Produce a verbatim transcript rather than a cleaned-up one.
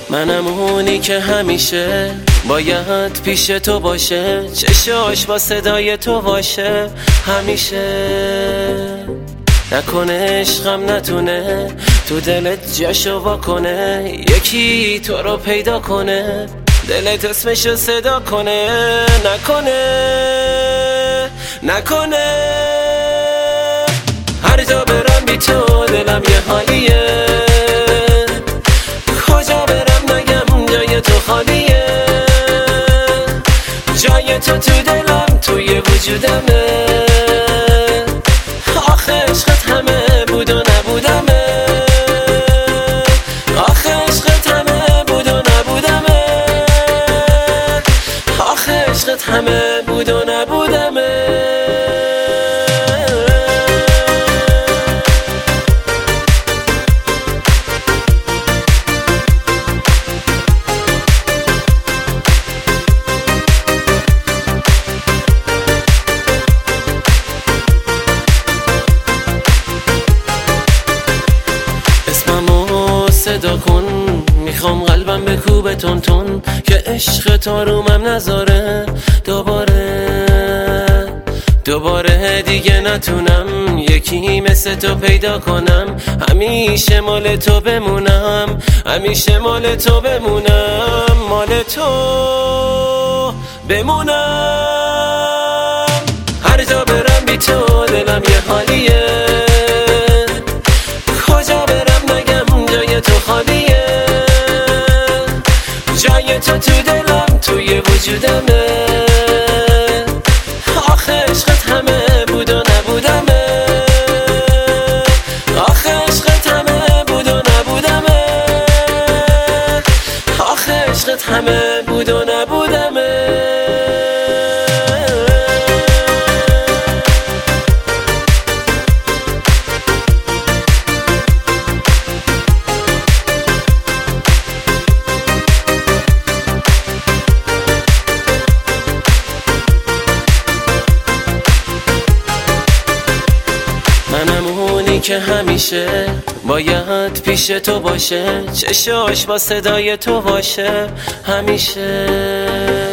منم اونی که همیشه باید پیش تو باشه، چشاش با صدای تو باشه همیشه. نکنه عشقم نتونه تو دلت جاشو واکنه، یکی تو رو پیدا کنه دلت اسمشو صدا کنه. نکنه نکنه هر جا برم بی تو دلم یه حالیه، کجا برم نگم جای تو خالیه. جای تو تو دلم توی وجودمه، آخه عشقت همه بود و نبودمه، آخه عشقت همه بود و نبودمه، آخه عشقت همه بود و نبودمه. اسممو صدا کن، میخوام قلبم بکوبه تون تون، که عشق تو رومم نذاره دوباره دوباره دیگه نتونم یکی مثل تو پیدا کنم. همیشه مال تو بمونم، همیشه مال تو بمونم، مال تو بمونم. هر جا برم بی تو دلم یه حالیه، کجا برم نگم جای تو خالیه. جای تو تو دلم توی وجودمه، آخه عشقت همه بود و نبودمه، آخه عشقت همه بود و نبودمه، آخه عشقت همه بود و نبودمه. منم اونی که همیشه باید پیش تو باشه، چشاش با صدای تو باشه همیشه.